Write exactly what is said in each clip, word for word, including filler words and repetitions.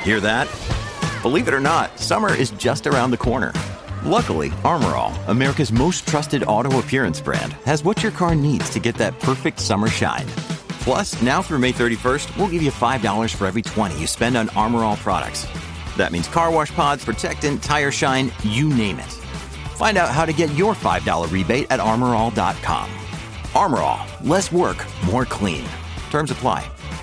Hear that? Believe it or not, summer is just around the corner. Luckily, Armor All, America's most trusted auto appearance brand, has what your car needs to get that perfect summer shine. Plus, now through May thirty-first, we'll give you five dollars for every twenty dollars you spend on Armor All products. That means car wash pods, protectant, tire shine, you name it. Find out how to get your five dollars rebate at armor all dot com. Armor All, less work, more clean. Terms apply.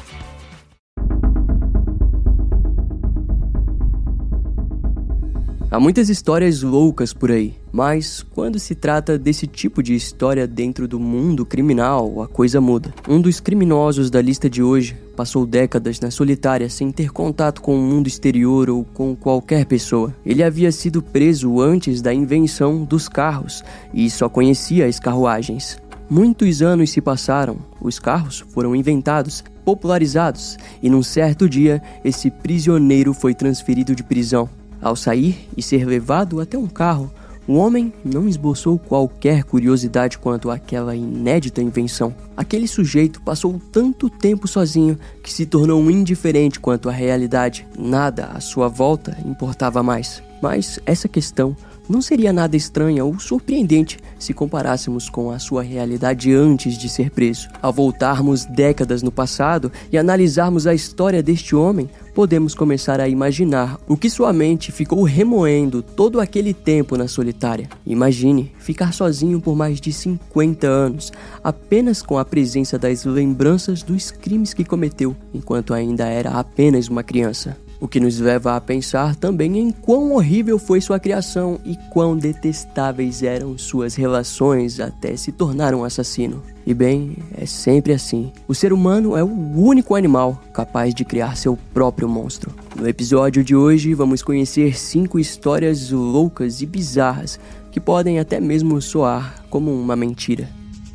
Há muitas histórias loucas por aí, mas quando se trata desse tipo de história dentro do mundo criminal, a coisa muda. Um dos criminosos da lista de hoje passou décadas na solitária sem ter contato com o mundo exterior ou com qualquer pessoa. Ele havia sido preso antes da invenção dos carros e só conhecia as carruagens. Muitos anos se passaram, os carros foram inventados, popularizados e num certo dia esse prisioneiro foi transferido de prisão. Ao sair e ser levado até um carro, o homem não esboçou qualquer curiosidade quanto àquela inédita invenção. Aquele sujeito passou tanto tempo sozinho que se tornou indiferente quanto à realidade. Nada à sua volta importava mais. Mas essa questão não seria nada estranha ou surpreendente se comparássemos com a sua realidade antes de ser preso. Ao voltarmos décadas no passado e analisarmos a história deste homem, podemos começar a imaginar o que sua mente ficou remoendo todo aquele tempo na solitária. Imagine ficar sozinho por mais de cinquenta anos, apenas com a presença das lembranças dos crimes que cometeu, enquanto ainda era apenas uma criança. O que nos leva a pensar também em quão horrível foi sua criação e quão detestáveis eram suas relações até se tornar um assassino. E bem, é sempre assim. O ser humano é o único animal capaz de criar seu próprio monstro. No episódio de hoje, vamos conhecer cinco histórias loucas e bizarras que podem até mesmo soar como uma mentira.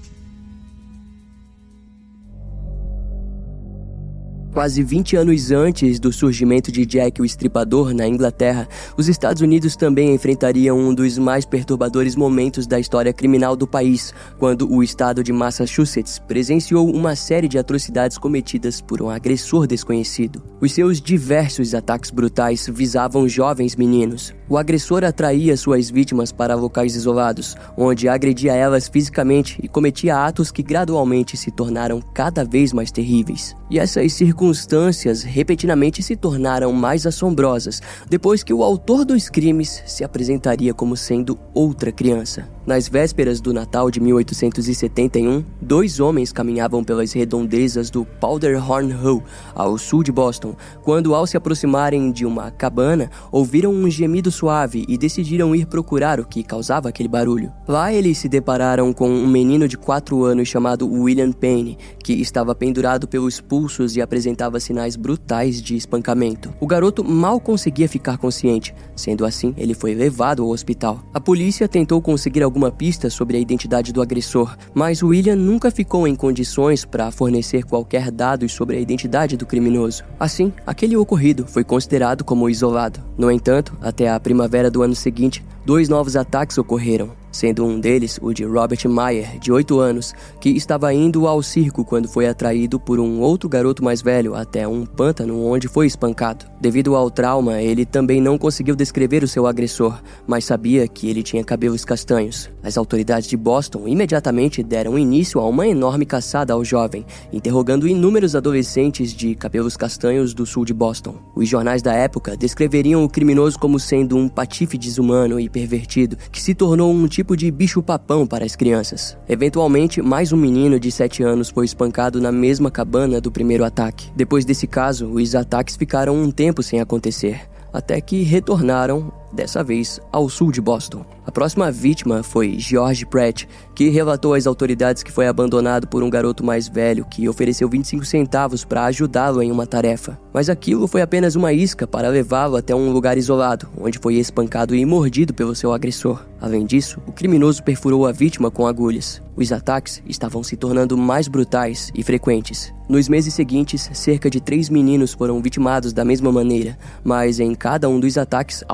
Quase vinte anos antes do surgimento de Jack o Estripador na Inglaterra, os Estados Unidos também enfrentariam um dos mais perturbadores momentos da história criminal do país, quando o estado de Massachusetts presenciou uma série de atrocidades cometidas por um agressor desconhecido. Os seus diversos ataques brutais visavam jovens meninos. O agressor atraía suas vítimas para locais isolados, onde agredia elas fisicamente e cometia atos que gradualmente se tornaram cada vez mais terríveis. E essas circunstâncias repetidamente se tornaram mais assombrosas depois que o autor dos crimes se apresentaria como sendo outra criança. Nas vésperas do Natal de mil oitocentos e setenta e um, dois homens caminhavam pelas redondezas do Powderhorn Hall, ao sul de Boston, quando, ao se aproximarem de uma cabana, ouviram um gemido suave e decidiram ir procurar o que causava aquele barulho. Lá eles se depararam com um menino de quatro anos chamado William Payne, que estava pendurado pelos pulsos e apresentava sinais brutais de espancamento. O garoto mal conseguia ficar consciente, sendo assim, ele foi levado ao hospital. A polícia tentou conseguir alguma pista sobre a identidade do agressor, mas William nunca ficou em condições para fornecer qualquer dados sobre a identidade do criminoso. Assim, aquele ocorrido foi considerado como isolado. No entanto, até a primavera do ano seguinte, dois novos ataques ocorreram, sendo um deles o de Robert Meyer, de oito anos, que estava indo ao circo quando foi atraído por um outro garoto mais velho até um pântano onde foi espancado. Devido ao trauma, ele também não conseguiu descrever o seu agressor, mas sabia que ele tinha cabelos castanhos. As autoridades de Boston imediatamente deram início a uma enorme caçada ao jovem, interrogando inúmeros adolescentes de cabelos castanhos do sul de Boston. Os jornais da época descreveriam o criminoso como sendo um patife desumano e pervertido, que se tornou um tipo de bicho-papão para as crianças. Eventualmente, mais um menino de sete anos foi espancado na mesma cabana do primeiro ataque. Depois desse caso, os ataques ficaram um tempo sem acontecer, até que retornaram, dessa vez, ao sul de Boston. A próxima vítima foi George Pratt, que relatou às autoridades que foi abandonado por um garoto mais velho que ofereceu vinte e cinco centavos para ajudá-lo em uma tarefa. Mas aquilo foi apenas uma isca para levá-lo até um lugar isolado, onde foi espancado e mordido pelo seu agressor. Além disso, o criminoso perfurou a vítima com agulhas. Os ataques estavam se tornando mais brutais e frequentes. Nos meses seguintes, cerca de três meninos foram vitimados da mesma maneira, mas em cada um dos ataques, algo novo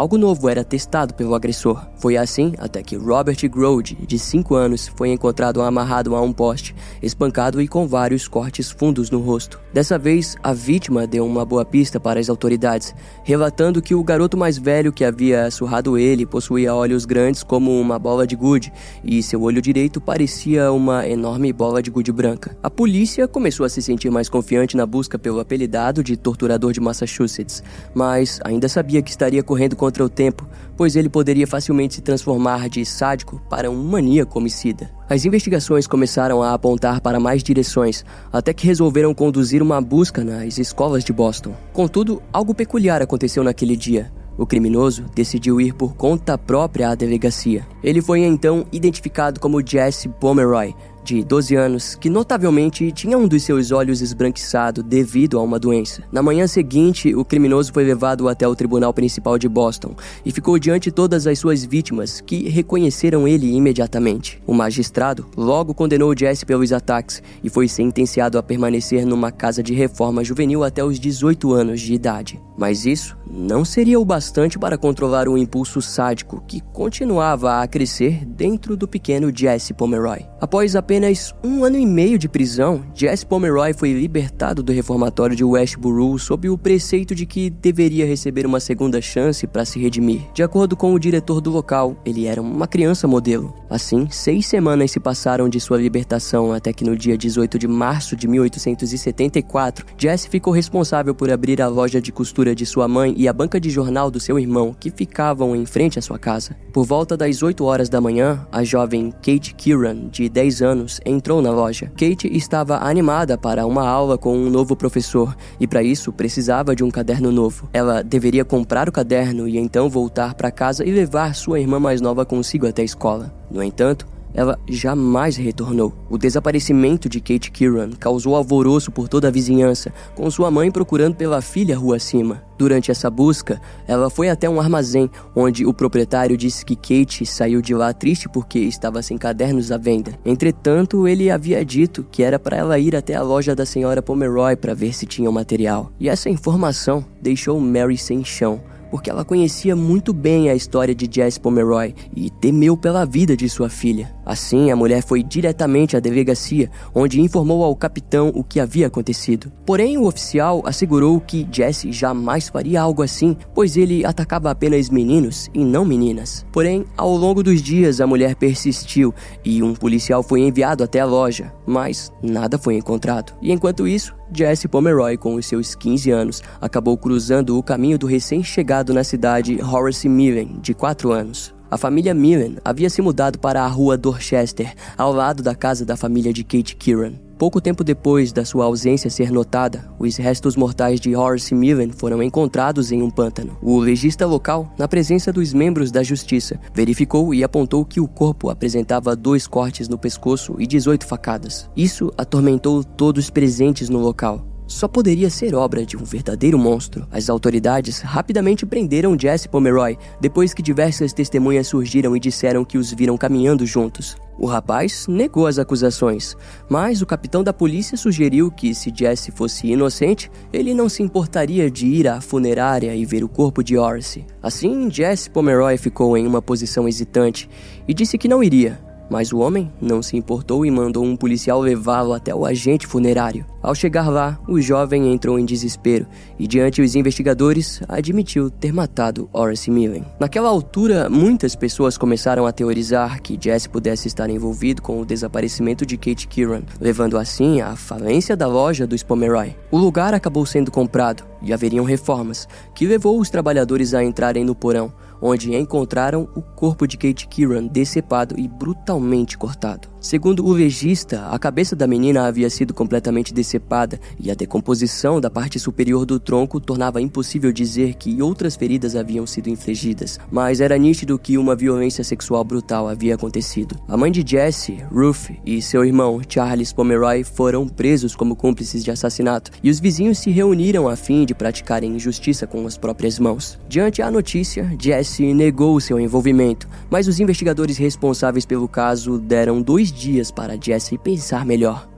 novo era testado pelo agressor. Foi assim até que Robert Grode, de cinco anos, foi encontrado amarrado a um poste, espancado e com vários cortes fundos no rosto. Dessa vez, a vítima deu uma boa pista para as autoridades, relatando que o garoto mais velho que havia surrado ele possuía olhos grandes como uma bola de gude e seu olho direito parecia uma enorme bola de gude branca. A polícia começou a se sentir mais confiante na busca pelo apelidado de torturador de Massachusetts, mas ainda sabia que estaria correndo contra o tempo, pois ele poderia facilmente se transformar de sádico para um maníaco homicida. As investigações começaram a apontar para mais direções, até que resolveram conduzir uma busca nas escolas de Boston. Contudo, algo peculiar aconteceu naquele dia. O criminoso decidiu ir por conta própria à delegacia. Ele foi então identificado como Jesse Pomeroy, de doze anos, que notavelmente tinha um dos seus olhos esbranquiçado devido a uma doença. Na manhã seguinte, o criminoso foi levado até o Tribunal Principal de Boston e ficou diante de todas as suas vítimas, que reconheceram ele imediatamente. O magistrado logo condenou Jesse pelos ataques e foi sentenciado a permanecer numa casa de reforma juvenil até os dezoito anos de idade. Mas isso não seria o bastante para controlar o impulso sádico que continuava a crescer dentro do pequeno Jesse Pomeroy. Após apenas um ano e meio de prisão, Jesse Pomeroy foi libertado do reformatório de Westboro sob o preceito de que deveria receber uma segunda chance para se redimir. De acordo com o diretor do local, ele era uma criança modelo. Assim, seis semanas se passaram de sua libertação até que no dia dezoito de março de mil oitocentos e setenta e quatro, Jesse ficou responsável por abrir a loja de costura de sua mãe e a banca de jornal do seu irmão, que ficavam em frente à sua casa. Por volta das oito horas da manhã, a jovem Kate Kieran, de dez anos, entrou na loja. Kate estava animada para uma aula com um novo professor e para isso precisava de um caderno novo. Ela deveria comprar o caderno e então voltar para casa e levar sua irmã mais nova consigo até a escola. No entanto, ela jamais retornou. O desaparecimento de Kate Kieran causou alvoroço por toda a vizinhança, com sua mãe procurando pela filha rua acima. Durante essa busca, ela foi até um armazém, onde o proprietário disse que Kate saiu de lá triste porque estava sem cadernos à venda. Entretanto, ele havia dito que era para ela ir até a loja da senhora Pomeroy para ver se tinha o material. E essa informação deixou Mary sem chão, porque ela conhecia muito bem a história de Jesse Pomeroy e temeu pela vida de sua filha. Assim, a mulher foi diretamente à delegacia, onde informou ao capitão o que havia acontecido. Porém, o oficial assegurou que Jesse jamais faria algo assim, pois ele atacava apenas meninos e não meninas. Porém, ao longo dos dias, a mulher persistiu e um policial foi enviado até a loja, mas nada foi encontrado. E enquanto isso, Jesse Pomeroy, com os seus quinze anos, acabou cruzando o caminho do recém-chegado na cidade Horace Millen, de quatro anos. A família Millen havia se mudado para a rua Dorchester, ao lado da casa da família de Kate Kieran. Pouco tempo depois da sua ausência ser notada, os restos mortais de Horace Millen foram encontrados em um pântano. O legista local, na presença dos membros da justiça, verificou e apontou que o corpo apresentava dois cortes no pescoço e dezoito facadas. Isso atormentou todos presentes no local. Só poderia ser obra de um verdadeiro monstro. As autoridades rapidamente prenderam Jesse Pomeroy, depois que diversas testemunhas surgiram e disseram que os viram caminhando juntos. O rapaz negou as acusações, mas o capitão da polícia sugeriu que, se Jesse fosse inocente, ele não se importaria de ir à funerária e ver o corpo de Horace. Assim, Jesse Pomeroy ficou em uma posição hesitante e disse que não iria. Mas o homem não se importou e mandou um policial levá-lo até o agente funerário. Ao chegar lá, o jovem entrou em desespero e, diante dos investigadores, admitiu ter matado Horace Millen. Naquela altura, muitas pessoas começaram a teorizar que Jesse pudesse estar envolvido com o desaparecimento de Kate Kieran, levando assim à falência da loja dos Pomeroy. O lugar acabou sendo comprado e haveriam reformas, que levou os trabalhadores a entrarem no porão, onde encontraram o corpo de Kate Kieran decepado e brutalmente cortado. Segundo o legista, a cabeça da menina havia sido completamente decepada e a decomposição da parte superior do tronco tornava impossível dizer que outras feridas haviam sido infligidas, mas era nítido que uma violência sexual brutal havia acontecido. A mãe de Jesse, Ruth, e seu irmão, Charles Pomeroy, foram presos como cúmplices de assassinato e os vizinhos se reuniram a fim de praticarem injustiça com as próprias mãos. Diante a notícia, Jesse negou seu envolvimento, mas os investigadores responsáveis pelo caso deram dois dias para Jesse pensar melhor.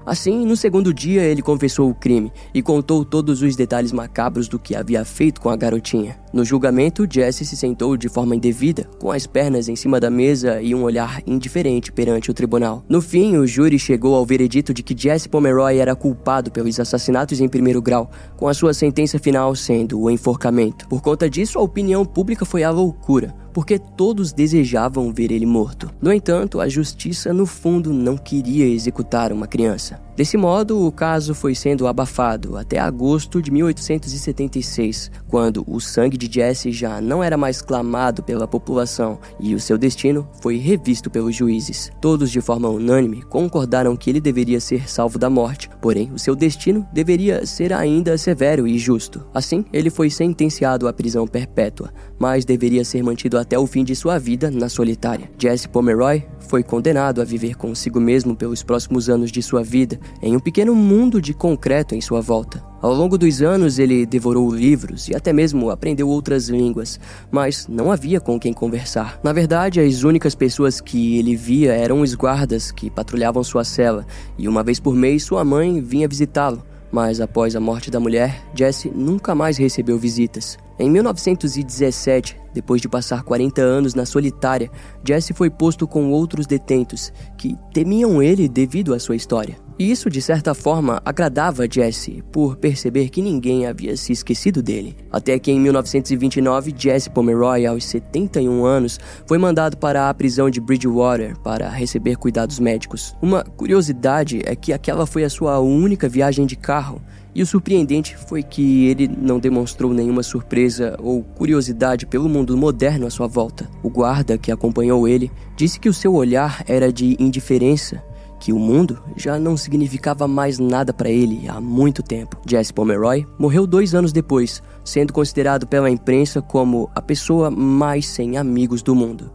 Assim, no segundo dia, ele confessou o crime e contou todos os detalhes macabros do que havia feito com a garotinha. No julgamento, Jesse se sentou de forma indevida, com as pernas em cima da mesa e um olhar indiferente perante o tribunal. No fim, o júri chegou ao veredito de que Jesse Pomeroy era culpado pelos assassinatos em primeiro grau, com a sua sentença final sendo o enforcamento. Por conta disso, a opinião pública foi à loucura, porque todos desejavam ver ele morto. No entanto, a justiça, no fundo, não queria executar uma criança. Desse modo, o caso foi sendo abafado até agosto de mil oitocentos e setenta e seis, quando o sangue de Jesse já não era mais clamado pela população e o seu destino foi revisto pelos juízes. Todos, de forma unânime, concordaram que ele deveria ser salvo da morte, porém, o seu destino deveria ser ainda severo e justo. Assim, ele foi sentenciado à prisão perpétua, mas deveria ser mantido até o fim de sua vida na solitária. Jesse Pomeroy foi condenado a viver consigo mesmo pelos próximos anos de sua vida, em um pequeno mundo de concreto em sua volta. Ao longo dos anos, ele devorou livros e até mesmo aprendeu outras línguas, mas não havia com quem conversar. Na verdade, as únicas pessoas que ele via eram os guardas que patrulhavam sua cela, e uma vez por mês sua mãe vinha visitá-lo. Mas após a morte da mulher, Jesse nunca mais recebeu visitas. Em mil novecentos e dezessete, depois de passar quarenta anos na solitária, Jesse foi posto com outros detentos que temiam ele devido à sua história. E isso, de certa forma, agradava a Jesse, por perceber que ninguém havia se esquecido dele. Até que em mil novecentos e vinte e nove, Jesse Pomeroy, aos setenta e um anos, foi mandado para a prisão de Bridgewater para receber cuidados médicos. Uma curiosidade é que aquela foi a sua única viagem de carro. E o surpreendente foi que ele não demonstrou nenhuma surpresa ou curiosidade pelo mundo moderno à sua volta. O guarda que acompanhou ele disse que o seu olhar era de indiferença, que o mundo já não significava mais nada para ele há muito tempo. Jesse Pomeroy morreu dois anos depois, sendo considerado pela imprensa como a pessoa mais sem amigos do mundo.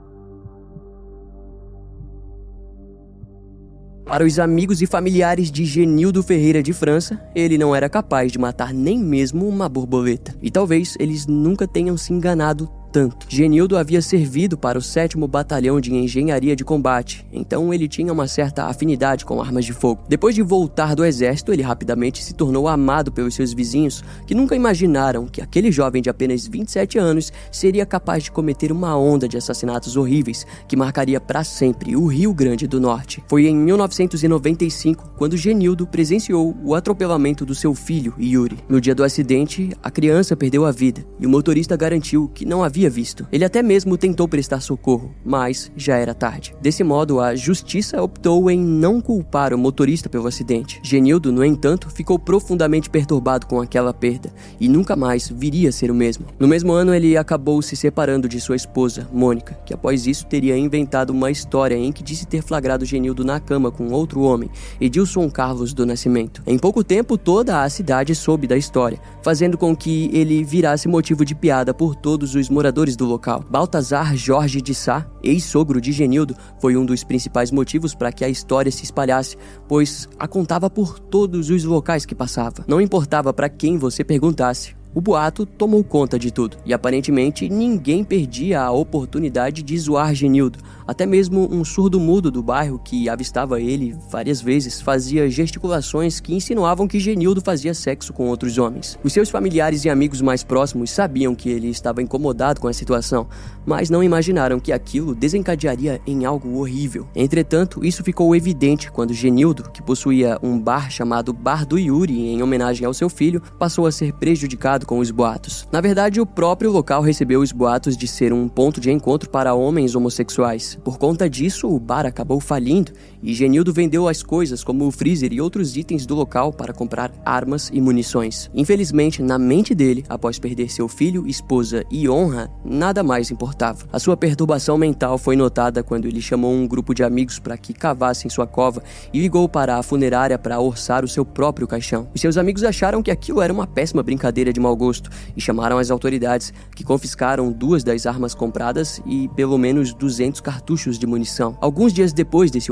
Para os amigos e familiares de Genildo Ferreira de França, ele não era capaz de matar nem mesmo uma borboleta. E talvez eles nunca tenham se enganado tanto. Genildo havia servido para o sétimo Batalhão de Engenharia de Combate, então ele tinha uma certa afinidade com armas de fogo. Depois de voltar do exército, ele rapidamente se tornou amado pelos seus vizinhos, que nunca imaginaram que aquele jovem de apenas vinte e sete anos seria capaz de cometer uma onda de assassinatos horríveis que marcaria para sempre o Rio Grande do Norte. Foi em mil novecentos e noventa e cinco quando Genildo presenciou o atropelamento do seu filho, Yuri. No dia do acidente, a criança perdeu a vida e o motorista garantiu que não havia visto. Ele até mesmo tentou prestar socorro, mas já era tarde. Desse modo, a justiça optou em não culpar o motorista pelo acidente. Genildo, no entanto, ficou profundamente perturbado com aquela perda e nunca mais viria a ser o mesmo. No mesmo ano, ele acabou se separando de sua esposa, Mônica, que após isso teria inventado uma história em que disse ter flagrado Genildo na cama com outro homem, Edilson Carlos do Nascimento. Em pouco tempo, toda a cidade soube da história, fazendo com que ele virasse motivo de piada por todos os moradores do local. Baltazar Jorge de Sá, ex-sogro de Genildo, foi um dos principais motivos para que a história se espalhasse, pois a contava por todos os locais que passava. Não importava para quem você perguntasse, o boato tomou conta de tudo, e aparentemente ninguém perdia a oportunidade de zoar Genildo. Até mesmo um surdo-mudo do bairro que avistava ele várias vezes fazia gesticulações que insinuavam que Genildo fazia sexo com outros homens. Os seus familiares e amigos mais próximos sabiam que ele estava incomodado com a situação, mas não imaginaram que aquilo desencadearia em algo horrível. Entretanto, isso ficou evidente quando Genildo, que possuía um bar chamado Bar do Yuri em homenagem ao seu filho, passou a ser prejudicado com os boatos. Na verdade, o próprio local recebeu os boatos de ser um ponto de encontro para homens homossexuais. Por conta disso, o bar acabou falindo e Genildo vendeu as coisas como o freezer e outros itens do local para comprar armas e munições. Infelizmente, na mente dele, após perder seu filho, esposa e honra, nada mais importava. A sua perturbação mental foi notada quando ele chamou um grupo de amigos para que cavassem sua cova e ligou para a funerária para orçar o seu próprio caixão. Os seus amigos acharam que aquilo era uma péssima brincadeira de mau gosto e chamaram as autoridades, que confiscaram duas das armas compradas e pelo menos duzentos cartuchos de munição. Alguns dias depois desse ocorrido,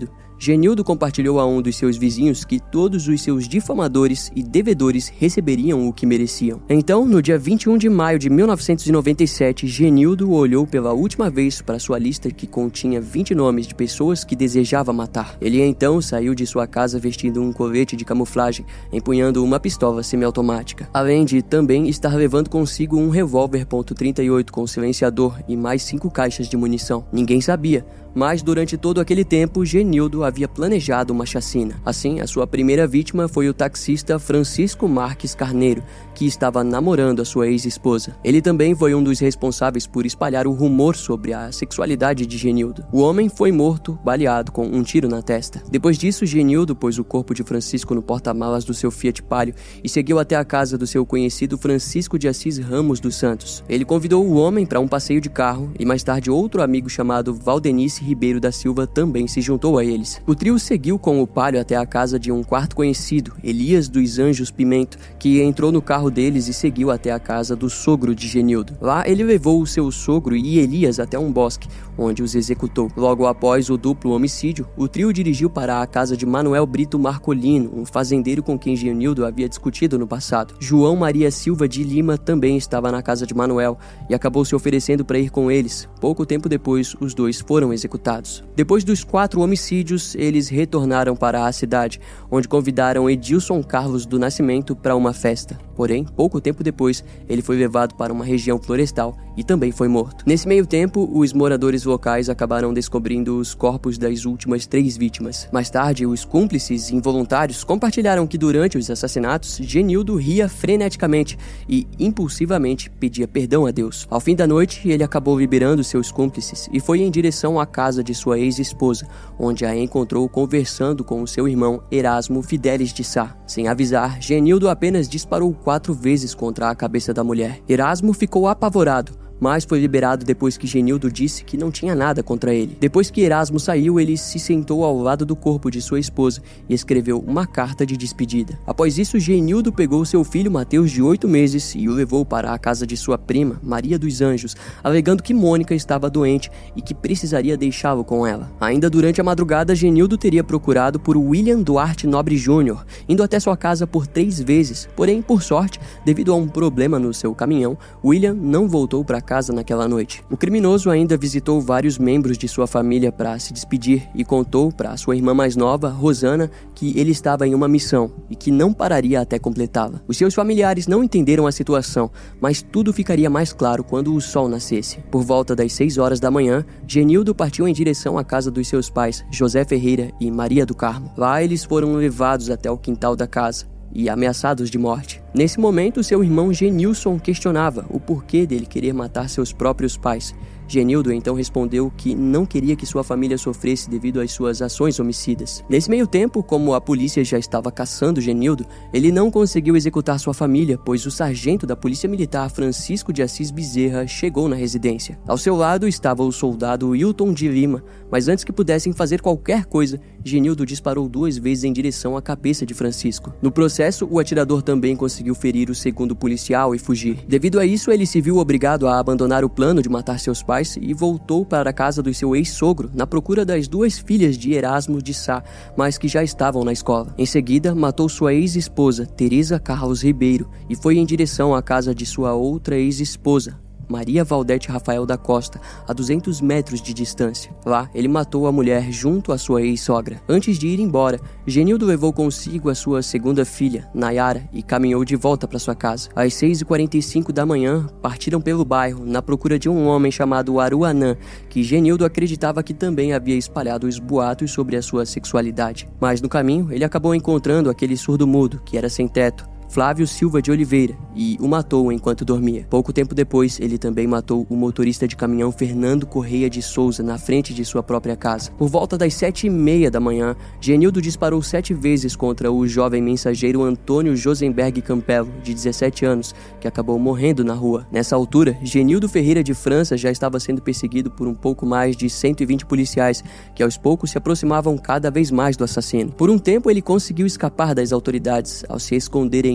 ocorrido, Genildo compartilhou a um dos seus vizinhos que todos os seus difamadores e devedores receberiam o que mereciam. Então, no dia vinte e um de maio de mil novecentos e noventa e sete, Genildo olhou pela última vez para sua lista que continha vinte nomes de pessoas que desejava matar. Ele então saiu de sua casa vestindo um colete de camuflagem, empunhando uma pistola semiautomática, além de também estar levando consigo um revólver ponto trinta e oito com silenciador e mais cinco caixas de munição. Ninguém sabia, mas durante todo aquele tempo, Genildo havia planejado uma chacina. Assim, a sua primeira vítima foi o taxista Francisco Marques Carneiro, que estava namorando a sua ex-esposa. Ele também foi um dos responsáveis por espalhar o rumor sobre a sexualidade de Genildo. O homem foi morto, baleado com um tiro na testa. Depois disso, Genildo pôs o corpo de Francisco no porta-malas do seu Fiat Palio e seguiu até a casa do seu conhecido Francisco de Assis Ramos dos Santos. Ele convidou o homem para um passeio de carro e mais tarde outro amigo chamado Valdenice Ribeiro da Silva também se juntou a eles. O trio seguiu com o Palio até a casa de um quarto conhecido, Elias dos Anjos Pimento, que entrou no carro deles e seguiu até a casa do sogro de Genildo. Lá ele levou o seu sogro e Elias até um bosque, onde os executou. Logo após o duplo homicídio, o trio dirigiu para a casa de Manuel Brito Marcolino, um fazendeiro com quem Genildo havia discutido no passado. João Maria Silva de Lima também estava na casa de Manuel e acabou se oferecendo para ir com eles. Pouco tempo depois, os dois foram executados. Depois dos quatro homicídios, eles retornaram para a cidade, onde convidaram Edilson Carlos do Nascimento para uma festa. Porém, pouco tempo depois, ele foi levado para uma região florestal e também foi morto. Nesse meio tempo, os moradores locais acabaram descobrindo os corpos das últimas três vítimas. Mais tarde, os cúmplices involuntários compartilharam que durante os assassinatos, Genildo ria freneticamente e impulsivamente pedia perdão a Deus. Ao fim da noite, ele acabou liberando seus cúmplices e foi em direção à casa de sua ex-esposa, onde a encontrou conversando com o seu irmão Erasmo Fidelis de Sá. Sem avisar, Genildo apenas disparou quatro vezes contra a cabeça da mulher. Erasmo ficou apavorado, mas foi liberado depois que Genildo disse que não tinha nada contra ele. Depois que Erasmo saiu, ele se sentou ao lado do corpo de sua esposa e escreveu uma carta de despedida. Após isso, Genildo pegou seu filho Mateus, de oito meses, e o levou para a casa de sua prima, Maria dos Anjos, alegando que Mônica estava doente e que precisaria deixá-lo com ela. Ainda durante a madrugada, Genildo teria procurado por William Duarte Nobre Júnior, indo até sua casa por três vezes. Porém, por sorte, devido a um problema no seu caminhão, William não voltou para casa naquela noite. O criminoso ainda visitou vários membros de sua família para se despedir e contou para sua irmã mais nova, Rosana, que ele estava em uma missão e que não pararia até completá-la. Os seus familiares não entenderam a situação, mas tudo ficaria mais claro quando o sol nascesse. Por volta das seis horas da manhã, Genildo partiu em direção à casa dos seus pais, José Ferreira e Maria do Carmo. Lá eles foram levados até o quintal da casa e ameaçados de morte. Nesse momento, seu irmão Genilson questionava o porquê dele querer matar seus próprios pais. Genildo então respondeu que não queria que sua família sofresse devido às suas ações homicidas. Nesse meio tempo, como a polícia já estava caçando Genildo, ele não conseguiu executar sua família, pois o sargento da Polícia Militar Francisco de Assis Bezerra chegou na residência. Ao seu lado estava o soldado Wilton de Lima, mas antes que pudessem fazer qualquer coisa, Genildo disparou duas vezes em direção à cabeça de Francisco. No processo, o atirador também conseguiu ferir o segundo policial e fugir. Devido a isso, ele se viu obrigado a abandonar o plano de matar seus pais e voltou para a casa do seu ex-sogro na procura das duas filhas de Erasmo de Sá, mas que já estavam na escola. Em seguida, matou sua ex-esposa, Teresa Carlos Ribeiro, e foi em direção à casa de sua outra ex-esposa, Maria Valdete Rafael da Costa, a duzentos metros de distância. Lá, ele matou a mulher junto à sua ex-sogra. Antes de ir embora, Genildo levou consigo a sua segunda filha, Nayara, e caminhou de volta para sua casa. Às seis e quarenta e cinco da manhã, partiram pelo bairro na procura de um homem chamado Aruanã, que Genildo acreditava que também havia espalhado os boatos sobre a sua sexualidade. Mas no caminho, ele acabou encontrando aquele surdo-mudo, que era sem teto, Flávio Silva de Oliveira, e o matou enquanto dormia. Pouco tempo depois, ele também matou o motorista de caminhão Fernando Correia de Souza na frente de sua própria casa. Por volta das sete e meia da manhã, Genildo disparou sete vezes contra o jovem mensageiro Antônio Josenberg Campelo, de dezessete anos, que acabou morrendo na rua. Nessa altura, Genildo Ferreira de França já estava sendo perseguido por um pouco mais de cento e vinte policiais, que aos poucos se aproximavam cada vez mais do assassino. Por um tempo, ele conseguiu escapar das autoridades ao se esconder em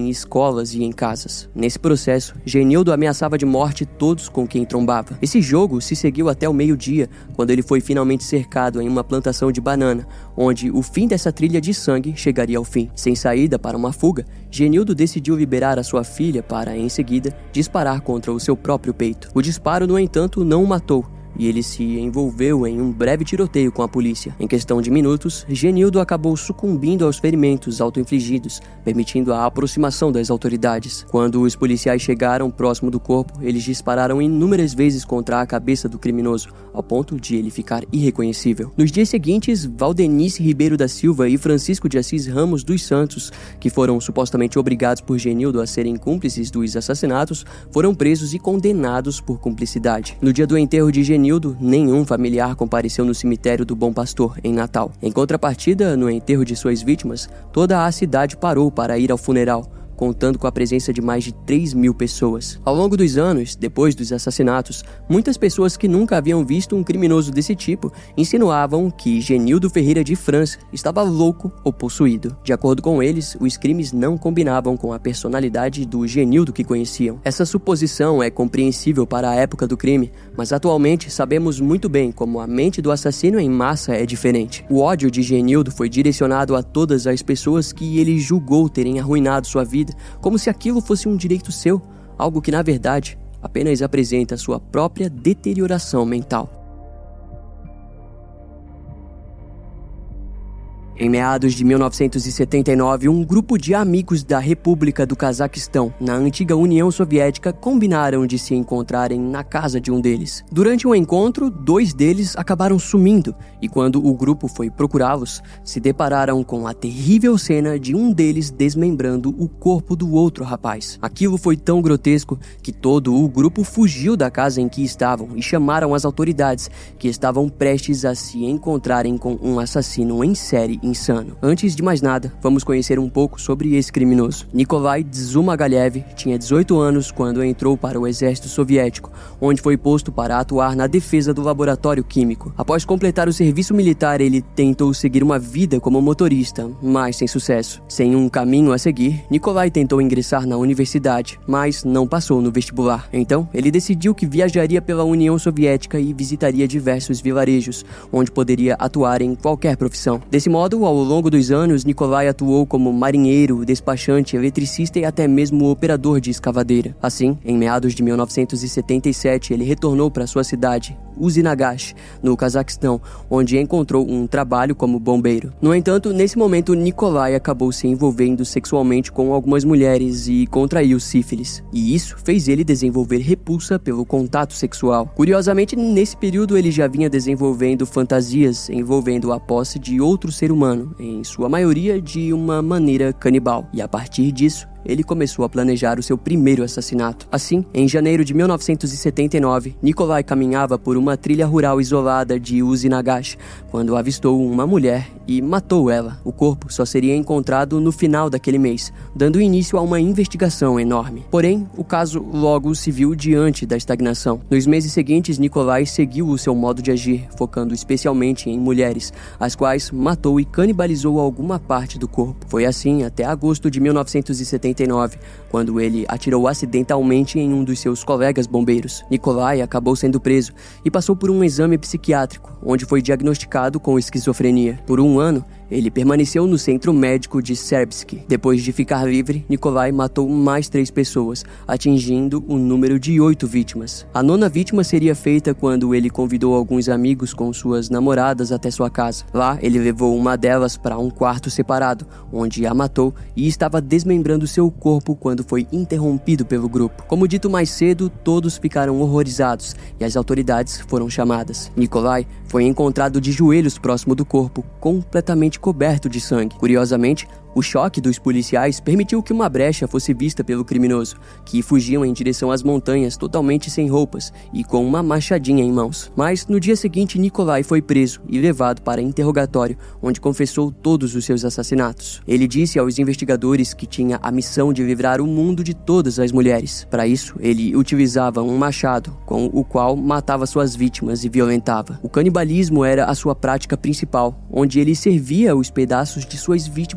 em escolas e em casas. Nesse processo, Genildo ameaçava de morte todos com quem trombava. Esse jogo se seguiu até o meio-dia, quando ele foi finalmente cercado em uma plantação de banana, onde o fim dessa trilha de sangue chegaria ao fim. Sem saída para uma fuga, Genildo decidiu liberar a sua filha para, em seguida, disparar contra o seu próprio peito. O disparo, no entanto, não o matou, e ele se envolveu em um breve tiroteio com a polícia. Em questão de minutos, Genildo acabou sucumbindo aos ferimentos auto-infligidos, permitindo a aproximação das autoridades. Quando os policiais chegaram próximo do corpo, eles dispararam inúmeras vezes contra a cabeça do criminoso, ao ponto de ele ficar irreconhecível. Nos dias seguintes, Valdenice Ribeiro da Silva e Francisco de Assis Ramos dos Santos, que foram supostamente obrigados por Genildo a serem cúmplices dos assassinatos, foram presos e condenados por cumplicidade. No dia do enterro de Genildo, nenhum familiar compareceu no cemitério do Bom Pastor, em Natal. Em contrapartida, no enterro de suas vítimas, toda a cidade parou para ir ao funeral, contando com a presença de mais de três mil pessoas. Ao longo dos anos, depois dos assassinatos, muitas pessoas que nunca haviam visto um criminoso desse tipo insinuavam que Genildo Ferreira de França estava louco ou possuído. De acordo com eles, os crimes não combinavam com a personalidade do Genildo que conheciam. Essa suposição é compreensível para a época do crime, mas atualmente sabemos muito bem como a mente do assassino em massa é diferente. O ódio de Genildo foi direcionado a todas as pessoas que ele julgou terem arruinado sua vida, como se aquilo fosse um direito seu, algo que, na verdade, apenas apresenta sua própria deterioração mental. Em meados de mil novecentos e setenta e nove, um grupo de amigos da República do Cazaquistão, na antiga União Soviética, combinaram de se encontrarem na casa de um deles. Durante um encontro, dois deles acabaram sumindo, e quando o grupo foi procurá-los, se depararam com a terrível cena de um deles desmembrando o corpo do outro rapaz. Aquilo foi tão grotesco que todo o grupo fugiu da casa em que estavam e chamaram as autoridades, que estavam prestes a se encontrarem com um assassino em série insano. Antes de mais nada, vamos conhecer um pouco sobre esse criminoso. Nikolai Dzumagayev tinha dezoito anos quando entrou para o exército soviético, onde foi posto para atuar na defesa do laboratório químico. Após completar o serviço militar, ele tentou seguir uma vida como motorista, mas sem sucesso. Sem um caminho a seguir, Nikolai tentou ingressar na universidade, mas não passou no vestibular. Então, ele decidiu que viajaria pela União Soviética e visitaria diversos vilarejos, onde poderia atuar em qualquer profissão. Desse modo, ao longo dos anos, Nikolai atuou como marinheiro, despachante, eletricista e até mesmo operador de escavadeira. Assim, em meados de mil novecentos e setenta e sete, ele retornou para sua cidade, Uzinagash, no Cazaquistão, onde encontrou um trabalho como bombeiro. No entanto, nesse momento, Nikolai acabou se envolvendo sexualmente com algumas mulheres e contraiu sífilis. E isso fez ele desenvolver repulsa pelo contato sexual. Curiosamente, nesse período ele já vinha desenvolvendo fantasias envolvendo a posse de outro ser humano, em sua maioria de uma maneira canibal. E a partir disso, ele começou a planejar o seu primeiro assassinato. Assim, em janeiro de mil novecentos e setenta e nove, Nikolai caminhava por uma trilha rural isolada de Uzinagash, quando avistou uma mulher e matou ela. O corpo só seria encontrado no final daquele mês, dando início a uma investigação enorme. Porém, o caso logo se viu diante da estagnação. Nos meses seguintes, Nikolai seguiu o seu modo de agir, focando especialmente em mulheres, as quais matou e canibalizou alguma parte do corpo. Foi assim até agosto de mil novecentos e setenta e nove, quando ele atirou acidentalmente em um dos seus colegas bombeiros. Nikolai acabou sendo preso e passou por um exame psiquiátrico, onde foi diagnosticado com esquizofrenia. Por um ano, ele permaneceu no centro médico de Serbsk. Depois de ficar livre, Nikolai matou mais três pessoas, atingindo o número de oito vítimas. A nona vítima seria feita quando ele convidou alguns amigos com suas namoradas até sua casa. Lá, ele levou uma delas para um quarto separado, onde a matou e estava desmembrando seu corpo quando foi interrompido pelo grupo. Como dito mais cedo, todos ficaram horrorizados e as autoridades foram chamadas. Nikolai foi encontrado de joelhos próximo do corpo, completamente coberto de sangue. Curiosamente, o choque dos policiais permitiu que uma brecha fosse vista pelo criminoso, que fugiam em direção às montanhas totalmente sem roupas e com uma machadinha em mãos. Mas no dia seguinte, Nikolai foi preso e levado para interrogatório, onde confessou todos os seus assassinatos. Ele disse aos investigadores que tinha a missão de livrar o mundo de todas as mulheres. Para isso, ele utilizava um machado, com o qual matava suas vítimas e violentava. O canibalismo era a sua prática principal, onde ele servia os pedaços de suas vítimas nos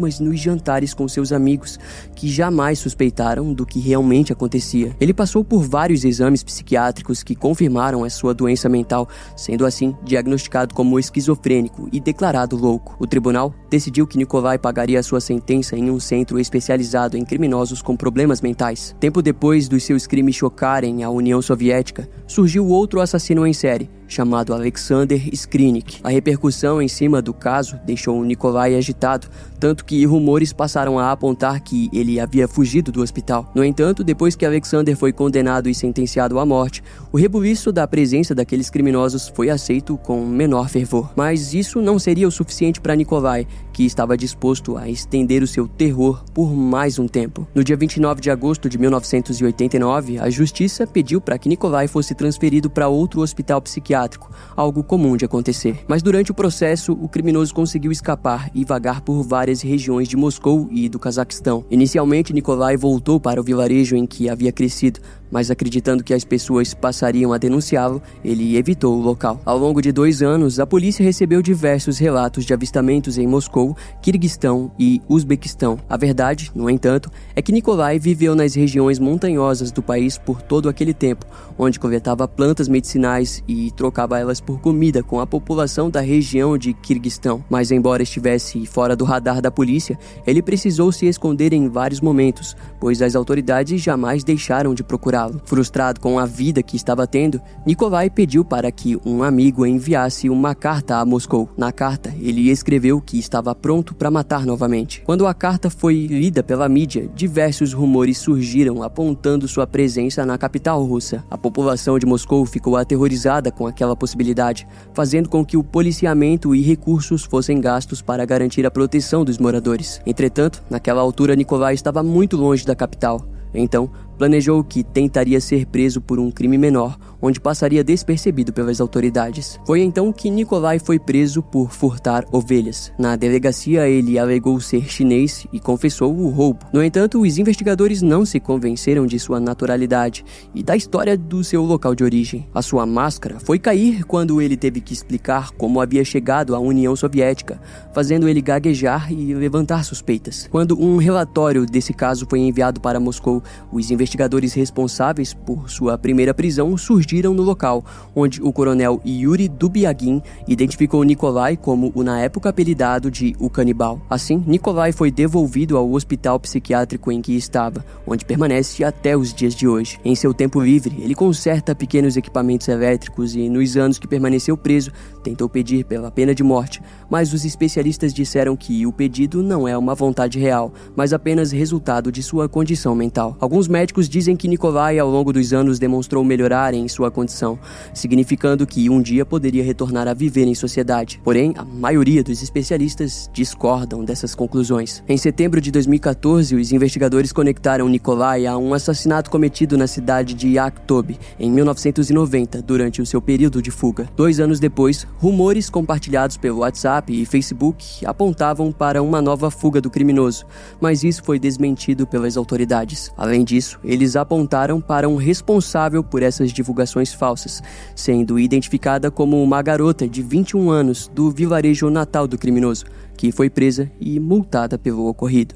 jantares com seus amigos, que jamais suspeitaram do que realmente acontecia. Ele passou por vários exames psiquiátricos que confirmaram a sua doença mental, sendo assim diagnosticado como esquizofrênico e declarado louco. O tribunal decidiu que Nikolai pagaria sua sentença em um centro especializado em criminosos com problemas mentais. Tempo depois dos seus crimes chocarem a União Soviética, surgiu outro assassino em série, chamado Alexander Skrinik. A repercussão em cima do caso deixou Nikolai agitado, tanto que rumores passaram a apontar que ele havia fugido do hospital. No entanto, depois que Alexander foi condenado e sentenciado à morte, o rebuliço da presença daqueles criminosos foi aceito com menor fervor. Mas isso não seria o suficiente para Nikolai, que estava disposto a estender o seu terror por mais um tempo. No dia vinte e nove de agosto de mil novecentos e oitenta e nove, a justiça pediu para que Nikolai fosse transferido para outro hospital psiquiátrico, algo comum de acontecer. Mas durante o processo, o criminoso conseguiu escapar e vagar por várias regiões de Moscou e do Cazaquistão. Inicialmente, Nikolai voltou para o vilarejo em que havia crescido, mas acreditando que as pessoas passariam a denunciá-lo, ele evitou o local. Ao longo de dois anos, a polícia recebeu diversos relatos de avistamentos em Moscou, Quirguistão e Uzbequistão. A verdade, no entanto, é que Nikolai viveu nas regiões montanhosas do país por todo aquele tempo, onde coletava plantas medicinais e trocava elas por comida com a população da região de Quirguistão. Mas embora estivesse fora do radar da polícia, ele precisou se esconder em vários momentos, pois as autoridades jamais deixaram de procurá-lo. Frustrado com a vida que estava tendo, Nikolai pediu para que um amigo enviasse uma carta a Moscou. Na carta, ele escreveu que estava pronto para matar novamente. Quando a carta foi lida pela mídia, diversos rumores surgiram apontando sua presença na capital russa. A população de Moscou ficou aterrorizada com aquela possibilidade, fazendo com que o policiamento e recursos fossem gastos para garantir a proteção dos moradores. Entretanto, naquela altura, Nikolai estava muito longe da capital. Então, planejou que tentaria ser preso por um crime menor, onde passaria despercebido pelas autoridades. Foi então que Nikolai foi preso por furtar ovelhas. Na delegacia, ele alegou ser chinês e confessou o roubo. No entanto, os investigadores não se convenceram de sua naturalidade e da história do seu local de origem. A sua máscara foi cair quando ele teve que explicar como havia chegado à União Soviética, fazendo ele gaguejar e levantar suspeitas. Quando um relatório desse caso foi enviado para Moscou, os investigadores responsáveis por sua primeira prisão surgiram no local, onde o coronel Yuri Dubyagin identificou Nikolai como o na época apelidado de o canibal. Assim, Nikolai foi devolvido ao hospital psiquiátrico em que estava, onde permanece até os dias de hoje. Em seu tempo livre, ele conserta pequenos equipamentos elétricos e, nos anos que permaneceu preso, tentou pedir pela pena de morte, mas os especialistas disseram que o pedido não é uma vontade real, mas apenas resultado de sua condição mental. Alguns médicos dizem que Nikolai, ao longo dos anos, demonstrou melhorar em sua condição, significando que um dia poderia retornar a viver em sociedade. Porém, a maioria dos especialistas discordam dessas conclusões. Em setembro de dois mil e quatorze, os investigadores conectaram Nikolai a um assassinato cometido na cidade de Aktobe, em mil novecentos e noventa, durante o seu período de fuga. Dois anos depois, rumores compartilhados pelo WhatsApp e Facebook apontavam para uma nova fuga do criminoso, mas isso foi desmentido pelas autoridades. Além disso, eles apontaram para um responsável por essas divulgações falsas, sendo identificada como uma garota de vinte e um anos do vilarejo natal do criminoso, que foi presa e multada pelo ocorrido.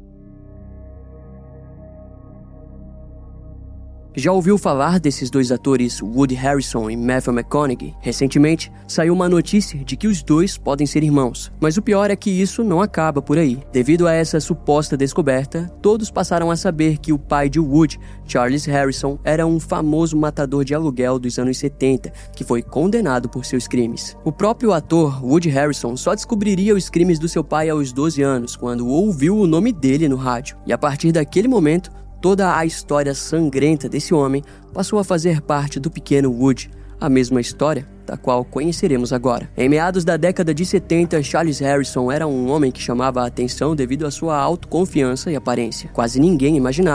Já ouviu falar desses dois atores, Woody Harrelson e Matthew McConaughey? Recentemente, saiu uma notícia de que os dois podem ser irmãos, mas o pior é que isso não acaba por aí. Devido a essa suposta descoberta, todos passaram a saber que o pai de Woody, Charles Harrison, era um famoso matador de aluguel dos anos setenta, que foi condenado por seus crimes. O próprio ator, Woody Harrelson, só descobriria os crimes do seu pai aos doze anos, quando ouviu o nome dele no rádio. E a partir daquele momento, toda a história sangrenta desse homem passou a fazer parte do pequeno Woody, a mesma história da qual conheceremos agora. Em meados da década de setenta, Charles Harrison era um homem que chamava a atenção devido à sua autoconfiança e aparência. Quase ninguém imaginava,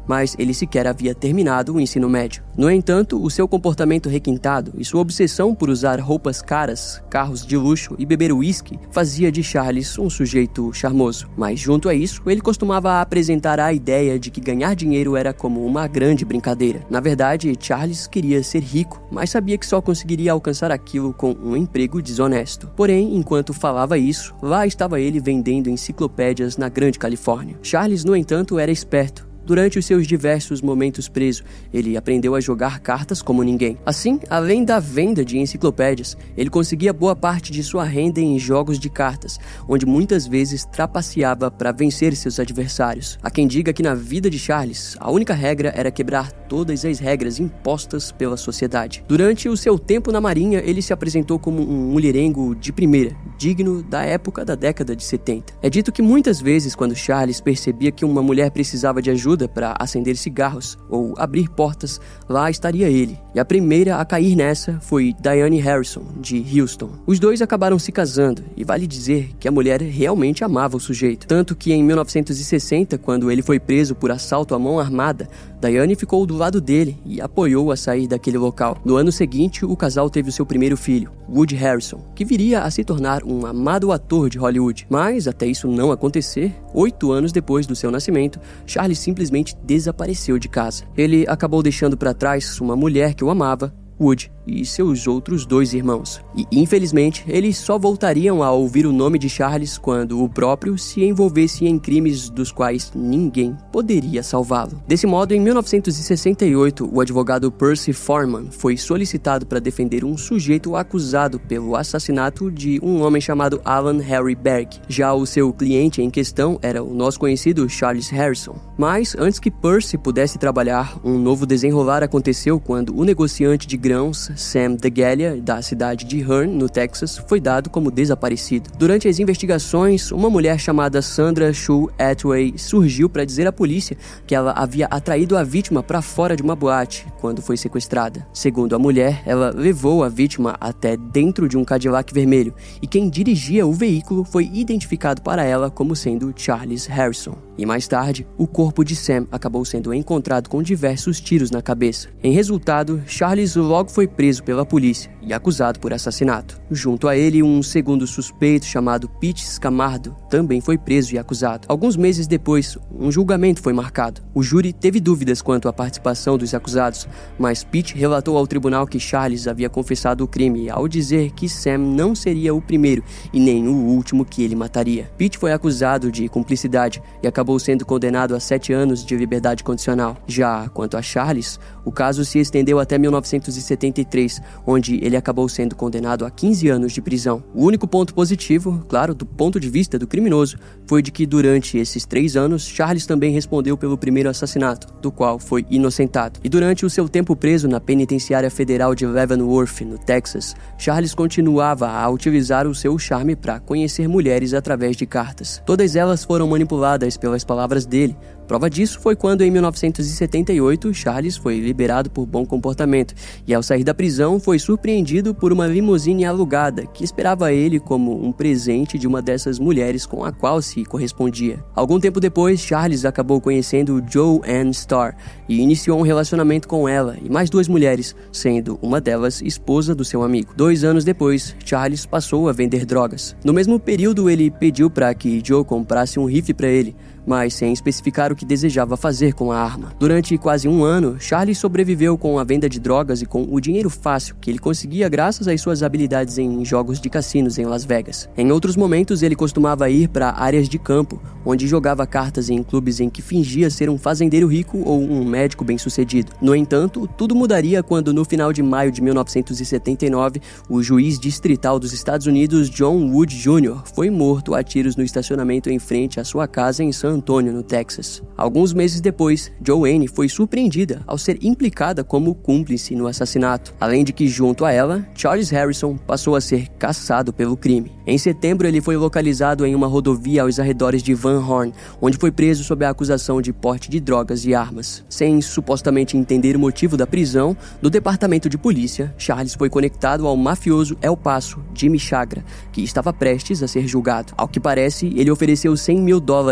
mas ele sequer havia terminado o ensino médio. No entanto, o seu comportamento requintado e sua obsessão por usar roupas caras, carros de luxo e beber uísque fazia de Charles um sujeito charmoso. Mas junto a isso, ele costumava apresentar a ideia de que ganhar dinheiro era como uma grande brincadeira. Na verdade, Charles queria ser rico, mas sabia que só conseguiria alcançar aquilo com um emprego desonesto. Porém, enquanto falava isso, lá estava ele vendendo enciclopédias na Grande Califórnia. Charles, no entanto, era esperto. Durante os seus diversos momentos preso, ele aprendeu a jogar cartas como ninguém. Assim, além da venda de enciclopédias, ele conseguia boa parte de sua renda em jogos de cartas, onde muitas vezes trapaceava para vencer seus adversários. Há quem diga que na vida de Charles, a única regra era quebrar todas as regras impostas pela sociedade. Durante o seu tempo na Marinha, ele se apresentou como um mulherengo de primeira, digno da época da década de setenta. É dito que muitas vezes, quando Charles percebia que uma mulher precisava de ajuda para acender cigarros ou abrir portas, lá estaria ele. E a primeira a cair nessa foi Diane Harrison, de Houston. Os dois acabaram se casando, e vale dizer que a mulher realmente amava o sujeito. Tanto que em mil novecentos e sessenta, quando ele foi preso por assalto à mão armada, Diane ficou do lado dele e apoiou a sair daquele local. No ano seguinte, o casal teve o seu primeiro filho, Woody Harrison, que viria a se tornar um amado ator de Hollywood. Mas, até isso não acontecer, oito anos depois do seu nascimento, Charles simplesmente desapareceu de casa. Ele acabou deixando para trás uma mulher que o amava, Woody, e seus outros dois irmãos. E, infelizmente, eles só voltariam a ouvir o nome de Charles quando o próprio se envolvesse em crimes dos quais ninguém poderia salvá-lo. Desse modo, em mil novecentos e sessenta e oito, o advogado Percy Foreman foi solicitado para defender um sujeito acusado pelo assassinato de um homem chamado Alan Harry Berg. Já o seu cliente em questão era o nosso conhecido Charles Harrison. Mas, antes que Percy pudesse trabalhar, um novo desenrolar aconteceu quando o negociante de grãos Sam DeGalia, da cidade de Hearne, no Texas, foi dado como desaparecido. Durante as investigações, uma mulher chamada Sandra Shue Atway surgiu para dizer à polícia que ela havia atraído a vítima para fora de uma boate quando foi sequestrada. Segundo a mulher, ela levou a vítima até dentro de um Cadillac vermelho e quem dirigia o veículo foi identificado para ela como sendo Charles Harrison. E mais tarde, o corpo de Sam acabou sendo encontrado com diversos tiros na cabeça. Em resultado, Charles logo foi preso pela polícia e acusado por assassinato. Junto a ele, um segundo suspeito chamado Pete Scamardo também foi preso e acusado. Alguns meses depois, um julgamento foi marcado. O júri teve dúvidas quanto à participação dos acusados, mas Pete relatou ao tribunal que Charles havia confessado o crime ao dizer que Sam não seria o primeiro e nem o último que ele mataria. Pete foi acusado de cumplicidade e acabou sendo condenado a sete anos de liberdade condicional. Já quanto a Charles, o caso se estendeu até mil novecentos e setenta e três, onde ele acabou sendo condenado a quinze anos de prisão. O único ponto positivo, claro, do ponto de vista do criminoso, foi de que durante esses três anos, Charles também respondeu pelo primeiro assassinato, do qual foi inocentado. E durante o seu tempo preso na penitenciária federal de Leavenworth, no Texas, Charles continuava a utilizar o seu charme para conhecer mulheres através de cartas. Todas elas foram manipuladas pelas palavras dele. Prova disso foi quando, em mil novecentos e setenta e oito, Charles foi liberado por bom comportamento e, ao sair da prisão, foi surpreendido por uma limusine alugada que esperava ele como um presente de uma dessas mulheres com a qual se correspondia. Algum tempo depois, Charles acabou conhecendo Joanne Starr e iniciou um relacionamento com ela e mais duas mulheres, sendo uma delas esposa do seu amigo. Dois anos depois, Charles passou a vender drogas. No mesmo período, ele pediu para que Joe comprasse um rifle para ele, mas sem especificar o que desejava fazer com a arma. Durante quase um ano, Charles sobreviveu com a venda de drogas e com o dinheiro fácil que ele conseguia graças às suas habilidades em jogos de cassinos em Las Vegas. Em outros momentos, ele costumava ir para áreas de campo, onde jogava cartas em clubes em que fingia ser um fazendeiro rico ou um médico bem-sucedido. No entanto, tudo mudaria quando, no final de maio de mil novecentos e setenta e nove, o juiz distrital dos Estados Unidos, John Wood Júnior, foi morto a tiros no estacionamento em frente à sua casa em San Antônio, no Texas. Alguns meses depois, Joanne foi surpreendida ao ser implicada como cúmplice no assassinato, além de que, junto a ela, Charles Harrison passou a ser caçado pelo crime. Em setembro, ele foi localizado em uma rodovia aos arredores de Van Horn, onde foi preso sob a acusação de porte de drogas e armas. Sem supostamente entender o motivo da prisão, no departamento de polícia, Charles foi conectado ao mafioso El Paso, Jimmy Chagra, que estava prestes a ser julgado. Ao que parece, ele ofereceu cem mil dólares para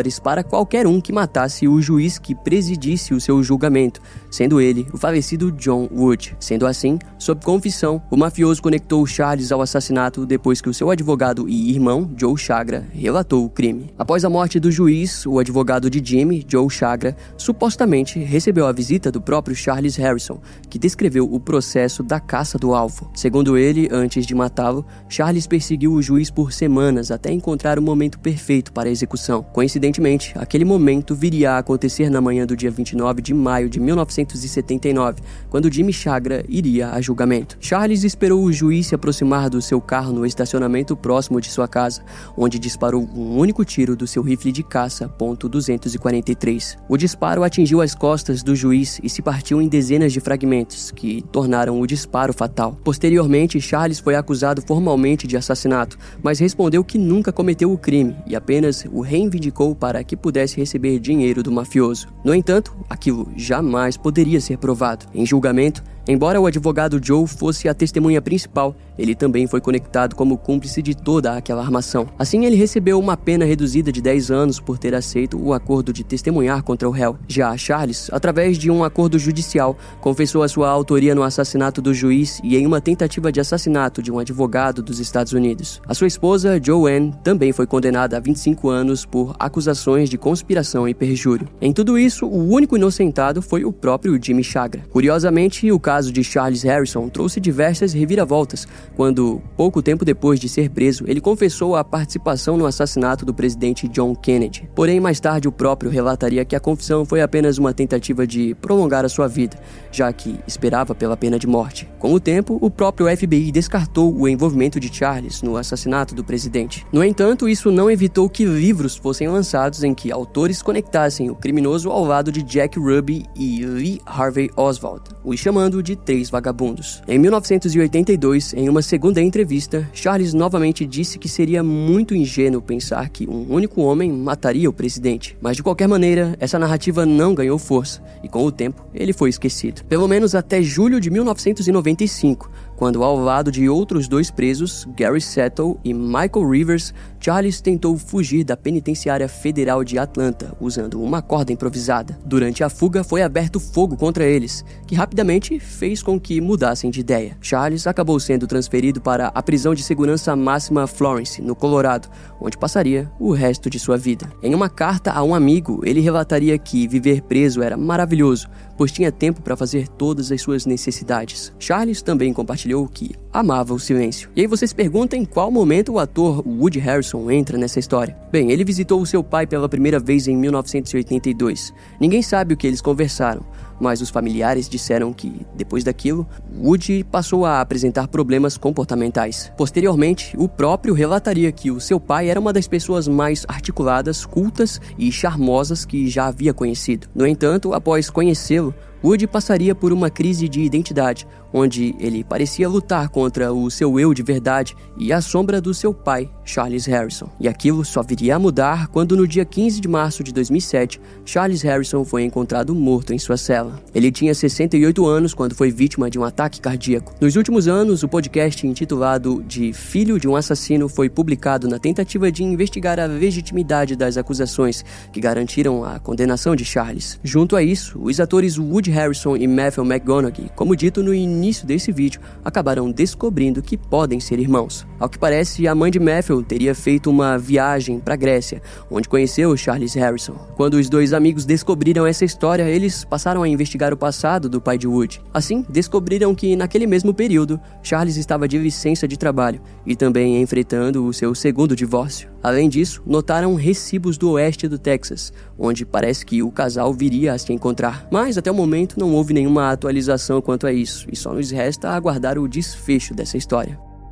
qualquer um que matasse o juiz que presidisse o seu julgamento, sendo ele o falecido John Wood. Sendo assim, sob confissão, o mafioso conectou Charles ao assassinato depois que o seu advogado e irmão, Joe Chagra, relatou o crime. Após a morte do juiz, o advogado de Jimmy, Joe Chagra, supostamente recebeu a visita do próprio Charles Harrison, que descreveu o processo da caça do alvo. Segundo ele, antes de matá-lo, Charles perseguiu o juiz por semanas até encontrar o momento perfeito para a execução. Coincidentemente, aquele momento viria a acontecer na manhã do dia vinte e nove de maio de mil novecentos e setenta e nove, quando Jimmy Chagra iria a julgamento. Charles esperou o juiz se aproximar do seu carro no estacionamento próximo de sua casa, onde disparou um único tiro do seu rifle de caça ponto duzentos e quarenta e três. O disparo atingiu as costas do juiz e se partiu em dezenas de fragmentos, que tornaram o disparo fatal. Posteriormente, Charles foi acusado formalmente de assassinato, mas respondeu que nunca cometeu o crime e apenas o reivindicou para que pudesse receber dinheiro do mafioso. No entanto, aquilo jamais poderia ser provado. Em julgamento, embora o advogado Joe fosse a testemunha principal, ele também foi conectado como cúmplice de toda aquela armação. Assim, ele recebeu uma pena reduzida de dez anos por ter aceito o acordo de testemunhar contra o réu. Já Charles, através de um acordo judicial, confessou a sua autoria no assassinato do juiz e em uma tentativa de assassinato de um advogado dos Estados Unidos. A sua esposa, Joanne, também foi condenada a vinte e cinco anos por acusações de conspiração e perjúrio. Em tudo isso, o único inocentado foi o próprio Jimmy Chagra. Curiosamente, o caso de Charles Harrison trouxe diversas reviravoltas, quando, pouco tempo depois de ser preso, ele confessou a participação no assassinato do presidente John Kennedy. Porém, mais tarde, o próprio relataria que a confissão foi apenas uma tentativa de prolongar a sua vida, já que esperava pela pena de morte. Com o tempo, o próprio F B I descartou o envolvimento de Charles no assassinato do presidente. No entanto, isso não evitou que livros fossem lançados em que autores conectassem o criminoso ao lado de Jack Ruby e Lee Harvey Oswald, os chamando de Três Vagabundos. Em mil novecentos e oitenta e dois, em uma segunda entrevista, Charles novamente disse que seria muito ingênuo pensar que um único homem mataria o presidente. Mas de qualquer maneira, essa narrativa não ganhou força, e com o tempo, ele foi esquecido. Pelo menos até julho de mil novecentos e noventa e cinco, quando ao lado de outros dois presos, Gary Settle e Michael Rivers, Charles tentou fugir da penitenciária federal de Atlanta usando uma corda improvisada. Durante a fuga, foi aberto fogo contra eles, que rapidamente fez com que mudassem de ideia. Charles acabou sendo transferido para a prisão de segurança máxima Florence, no Colorado, onde passaria o resto de sua vida. Em uma carta a um amigo, ele relataria que viver preso era maravilhoso, pois tinha tempo para fazer todas as suas necessidades. Charles também compartilhou que amava o silêncio. E aí você se pergunta em qual momento o ator Woody Harrelson entra nessa história. Bem, ele visitou o seu pai pela primeira vez em mil novecentos e oitenta e dois. Ninguém sabe o que eles conversaram, mas os familiares disseram que, depois daquilo, Woody passou a apresentar problemas comportamentais. Posteriormente, o próprio relataria que o seu pai era uma das pessoas mais articuladas, cultas e charmosas que já havia conhecido. No entanto, após conhecê-lo, Woody passaria por uma crise de identidade, onde ele parecia lutar contra o seu eu de verdade e a sombra do seu pai, Charles Harrison. E aquilo só viria a mudar quando, no dia quinze de março de dois mil e sete, Charles Harrison foi encontrado morto em sua cela. Ele tinha sessenta e oito anos quando foi vítima de um ataque cardíaco. Nos últimos anos, o podcast intitulado de Filho de um Assassino foi publicado na tentativa de investigar a legitimidade das acusações que garantiram a condenação de Charles. Junto a isso, os atores Woody Harrelson e Matthew McConaughey, como dito no início desse vídeo, acabaram descobrindo que podem ser irmãos. Ao que parece, a mãe de Matthew teria feito uma viagem para Grécia, onde conheceu Charles Harrison. Quando os dois amigos descobriram essa história, eles passaram a investigar o passado do pai de Woody. Assim, descobriram que naquele mesmo período, Charles estava de licença de trabalho e também enfrentando o seu segundo divórcio. Além disso, notaram recibos do oeste do Texas, onde parece que o casal viria a se encontrar. Mas até o momento não houve nenhuma atualização quanto a isso, e só nos resta aguardar o desfecho dessa história.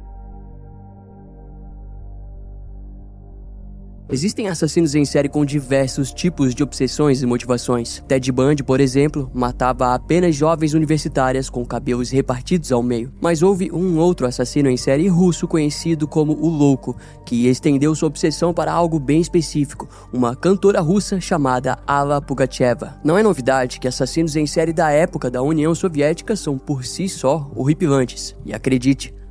Existem assassinos em série com diversos tipos de obsessões e motivações. Ted Bundy, por exemplo, matava apenas jovens universitárias com cabelos repartidos ao meio. Mas houve um outro assassino em série russo conhecido como o Louco, que estendeu sua obsessão para algo bem específico, uma cantora russa chamada Alla Pugacheva. Não é novidade que assassinos em série da época da União Soviética são por si só horripilantes. E acredite,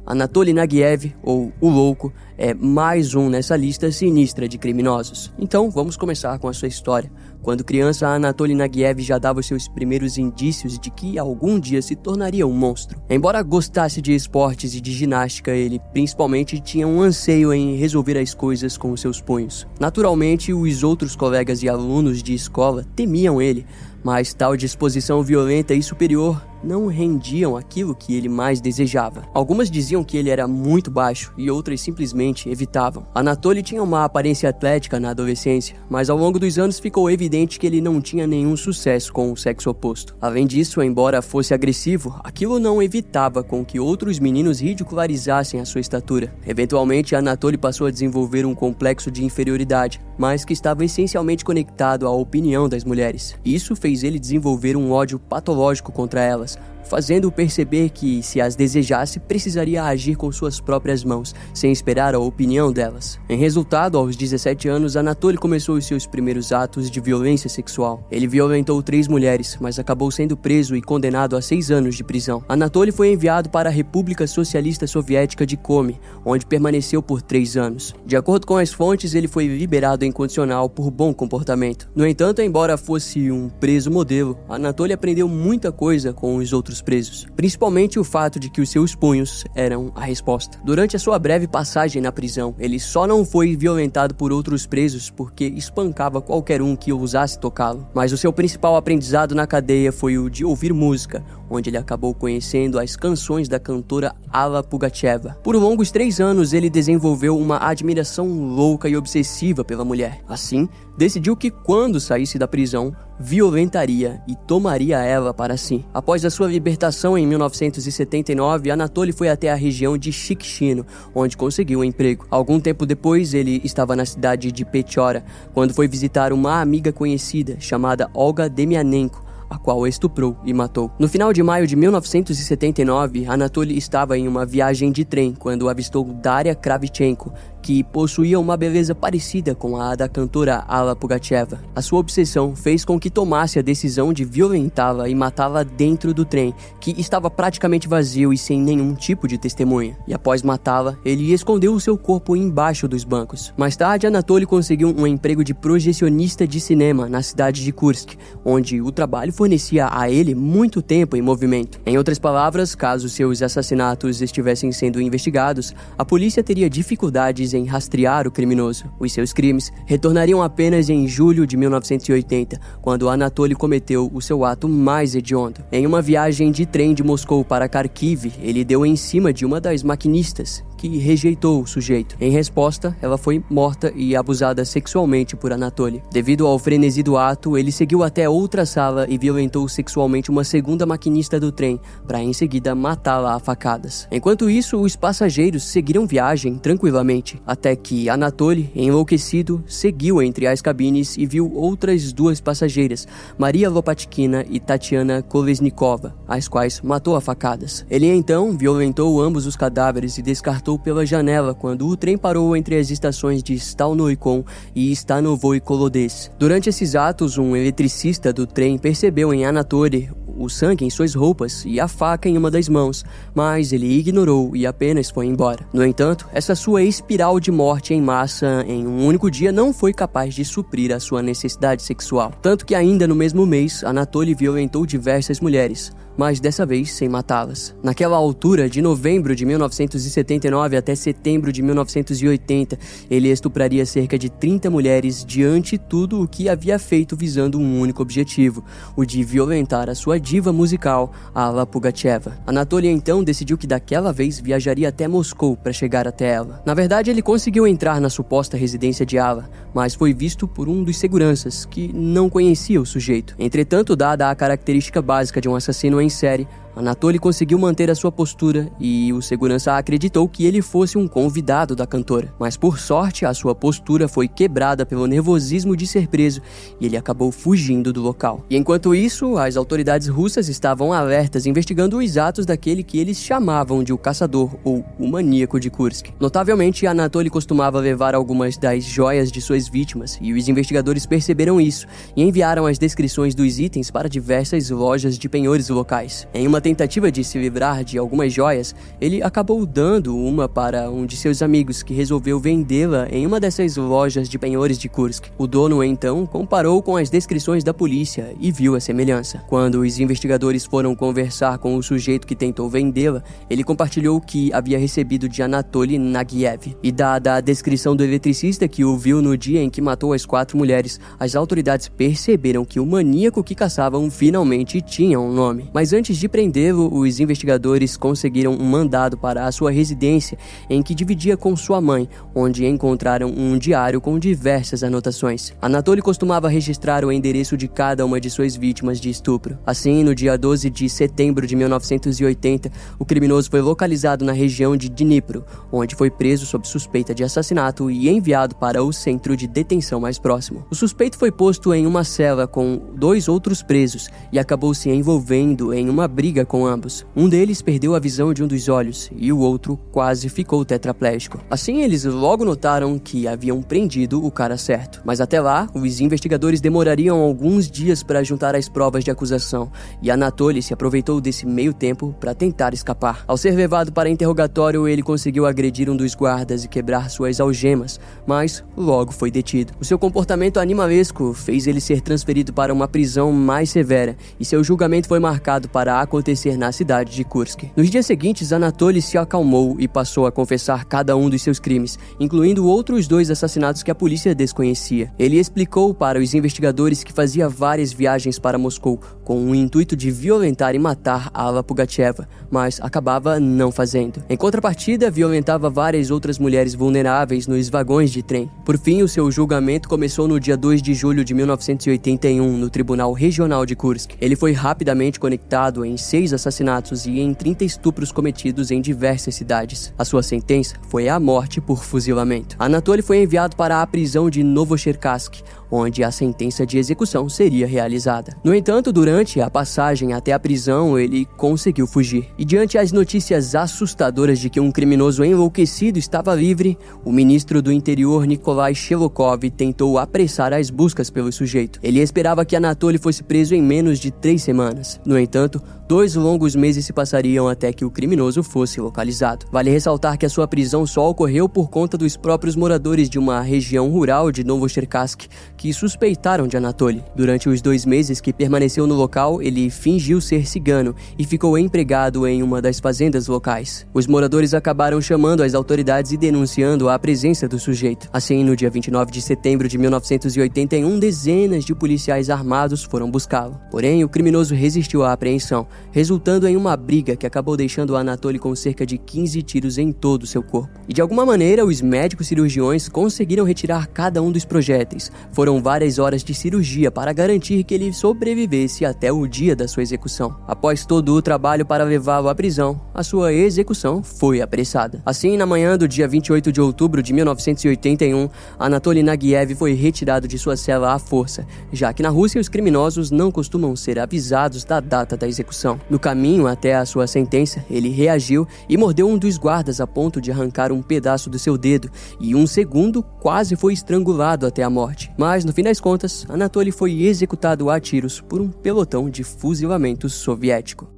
Anatoly Nagiev, ou o Louco, é mais um nessa lista sinistra de criminosos. Então vamos começar com a sua história. Quando criança, Anatoly Nagiev já dava os seus primeiros indícios de que algum dia se tornaria um monstro. Embora gostasse de esportes e de ginástica, ele principalmente tinha um anseio em resolver as coisas com os seus punhos. Naturalmente, os outros colegas e alunos de escola temiam ele, mas tal disposição violenta e superior não rendiam aquilo que ele mais desejava. Algumas diziam que ele era muito baixo e outras simplesmente evitavam. Anatoly tinha uma aparência atlética na adolescência, mas ao longo dos anos ficou evidente que ele não tinha nenhum sucesso com o sexo oposto. Além disso, embora fosse agressivo, aquilo não evitava com que outros meninos ridicularizassem a sua estatura. Eventualmente, Anatoly passou a desenvolver um complexo de inferioridade, mas que estava essencialmente conectado à opinião das mulheres. Isso fez ele desenvolver um ódio patológico contra elas, fazendo-o perceber que, se as desejasse, precisaria agir com suas próprias mãos, sem esperar a opinião delas. Em resultado, aos dezessete anos, Anatoly começou os seus primeiros atos de violência sexual. Ele violentou três mulheres, mas acabou sendo preso e condenado a seis anos de prisão. Anatoly foi enviado para a República Socialista Soviética de Komi, onde permaneceu por três anos. De acordo com as fontes, ele foi liberado em condicional por bom comportamento. No entanto, embora fosse um preso modelo, Anatoly aprendeu muita coisa com os outros presos, principalmente o fato de que os seus punhos eram a resposta. Durante a sua breve passagem na prisão, ele só não foi violentado por outros presos porque espancava qualquer um que ousasse tocá-lo, mas o seu principal aprendizado na cadeia foi o de ouvir música, onde ele acabou conhecendo as canções da cantora Alla Pugacheva. Por longos três anos, ele desenvolveu uma admiração louca e obsessiva pela mulher. Assim, decidiu que quando saísse da prisão, violentaria e tomaria ela para si. Após a sua libertação em mil novecentos e setenta e nove, Anatoly foi até a região de Shikhshino, onde conseguiu um emprego. Algum tempo depois, ele estava na cidade de Pechora, quando foi visitar uma amiga conhecida chamada Olga Demianenko, a qual estuprou e matou. No final de maio de mil novecentos e setenta e nove, Anatoly estava em uma viagem de trem quando avistou Daria Kravchenko, que possuía uma beleza parecida com a da cantora Alla Pugacheva. A sua obsessão fez com que tomasse a decisão de violentá-la e matá-la dentro do trem, que estava praticamente vazio e sem nenhum tipo de testemunha. E após matá-la, ele escondeu o seu corpo embaixo dos bancos. Mais tarde, Anatoly conseguiu um emprego de projecionista de cinema na cidade de Kursk, onde o trabalho fornecia a ele muito tempo em movimento. Em outras palavras, caso seus assassinatos estivessem sendo investigados, a polícia teria dificuldades em rastrear o criminoso. Os seus crimes retornariam apenas em julho de mil novecentos e oitenta, quando Anatoly cometeu o seu ato mais hediondo. Em uma viagem de trem de Moscou para Kharkiv, ele deu em cima de uma das maquinistas, que rejeitou o sujeito. Em resposta, ela foi morta e abusada sexualmente por Anatoly. Devido ao frenesi do ato, ele seguiu até outra sala e violentou sexualmente uma segunda maquinista do trem, para em seguida matá-la a facadas. Enquanto isso, os passageiros seguiram viagem tranquilamente, até que Anatoly, enlouquecido, seguiu entre as cabines e viu outras duas passageiras, Maria Lopatkina e Tatiana Kolesnikova, as quais matou a facadas. Ele então violentou ambos os cadáveres e descartou pela janela quando o trem parou entre as estações de Stalnoikon e Stanovoy Kolodets. Durante esses atos, um eletricista do trem percebeu em Anatoly o sangue em suas roupas e a faca em uma das mãos, mas ele ignorou e apenas foi embora. No entanto, essa sua espiral de morte em massa em um único dia não foi capaz de suprir a sua necessidade sexual. Tanto que ainda no mesmo mês, Anatoly violentou diversas mulheres, mas dessa vez sem matá-las. Naquela altura, de novembro de mil novecentos e setenta e nove até setembro de mil novecentos e oitenta, ele estupraria cerca de trinta mulheres diante de tudo o que havia feito visando um único objetivo, o de violentar a sua diva musical, Alla Pugacheva. Anatoly então decidiu que daquela vez viajaria até Moscou para chegar até ela. Na verdade, ele conseguiu entrar na suposta residência de Alla, mas foi visto por um dos seguranças, que não conhecia o sujeito. Entretanto, dada a característica básica de um assassino em série, Anatoly conseguiu manter a sua postura e o segurança acreditou que ele fosse um convidado da cantora. Mas por sorte, a sua postura foi quebrada pelo nervosismo de ser preso e ele acabou fugindo do local. E enquanto isso, as autoridades russas estavam alertas investigando os atos daquele que eles chamavam de o caçador ou o maníaco de Kursk. Notavelmente, Anatoly costumava levar algumas das joias de suas vítimas e os investigadores perceberam isso e enviaram as descrições dos itens para diversas lojas de penhores locais. Em uma tentativa de se livrar de algumas joias, ele acabou dando uma para um de seus amigos, que resolveu vendê-la em uma dessas lojas de penhores de Kursk. O dono, então, comparou com as descrições da polícia e viu a semelhança. Quando os investigadores foram conversar com o sujeito que tentou vendê-la, ele compartilhou o que havia recebido de Anatoly Nagiev. E dada a descrição do eletricista que o viu no dia em que matou as quatro mulheres, as autoridades perceberam que o maníaco que caçavam finalmente tinha um nome. Mas antes de prendê-lo, os investigadores conseguiram um mandado para a sua residência, em que dividia com sua mãe, onde encontraram um diário com diversas anotações. Anatoly costumava registrar o endereço de cada uma de suas vítimas de estupro. Assim, no dia doze de setembro de mil novecentos e oitenta, o criminoso foi localizado na região de Dnipro, onde foi preso sob suspeita de assassinato e enviado para o centro de detenção mais próximo. O suspeito foi posto em uma cela com dois outros presos e acabou se envolvendo em uma briga com ambos. Um deles perdeu a visão de um dos olhos e o outro quase ficou tetraplégico. Assim, eles logo notaram que haviam prendido o cara certo. Mas até lá, os investigadores demorariam alguns dias para juntar as provas de acusação, e Anatoly se aproveitou desse meio tempo para tentar escapar. Ao ser levado para interrogatório, ele conseguiu agredir um dos guardas e quebrar suas algemas, mas logo foi detido. O seu comportamento animalesco fez ele ser transferido para uma prisão mais severa, e seu julgamento foi marcado para acontecer na cidade de Kursk. Nos dias seguintes, Anatoly se acalmou e passou a confessar cada um dos seus crimes, incluindo outros dois assassinatos que a polícia desconhecia. Ele explicou para os investigadores que fazia várias viagens para Moscou com o intuito de violentar e matar Alla Pugacheva, mas acabava não fazendo. Em contrapartida, violentava várias outras mulheres vulneráveis nos vagões de trem. Por fim, o seu julgamento começou no dia dois de julho de mil novecentos e oitenta e um, no Tribunal Regional de Kursk. Ele foi rapidamente conectado em seis assassinatos e em trinta estupros cometidos em diversas cidades. A sua sentença foi a morte por fuzilamento. Anatoly foi enviado para a prisão de Novocherkassk, onde a sentença de execução seria realizada. No entanto, durante a passagem até a prisão, ele conseguiu fugir. E diante as notícias assustadoras de que um criminoso enlouquecido estava livre, o ministro do Interior Nikolai Shelokov tentou apressar as buscas pelo sujeito. Ele esperava que Anatoly fosse preso em menos de três semanas. No entanto, dois longos meses se passariam até que o criminoso fosse localizado. Vale ressaltar que a sua prisão só ocorreu por conta dos próprios moradores de uma região rural de Novocherkassk, que suspeitaram de Anatoly. Durante os dois meses que permaneceu no local, ele fingiu ser cigano e ficou empregado em uma das fazendas locais. Os moradores acabaram chamando as autoridades e denunciando a presença do sujeito. Assim, no dia vinte e nove de setembro de mil novecentos e oitenta e um, dezenas de policiais armados foram buscá-lo. Porém, o criminoso resistiu à apreensão, resultando em uma briga que acabou deixando Anatoly com cerca de quinze tiros em todo o seu corpo. E de alguma maneira, os médicos cirurgiões conseguiram retirar cada um dos projéteis. Foram várias horas de cirurgia para garantir que ele sobrevivesse até o dia da sua execução. Após todo o trabalho para levá-lo à prisão, a sua execução foi apressada. Assim, na manhã do dia vinte e oito de outubro de mil novecentos e oitenta e um, Anatoly Nagiev foi retirado de sua cela à força, já que na Rússia os criminosos não costumam ser avisados da data da execução. No caminho até a sua sentença, ele reagiu e mordeu um dos guardas a ponto de arrancar um pedaço do seu dedo, e um segundo quase foi estrangulado até a morte. Mas, no fim das contas, Anatoly foi executado a tiros por um pelotão de fuzilamento soviético.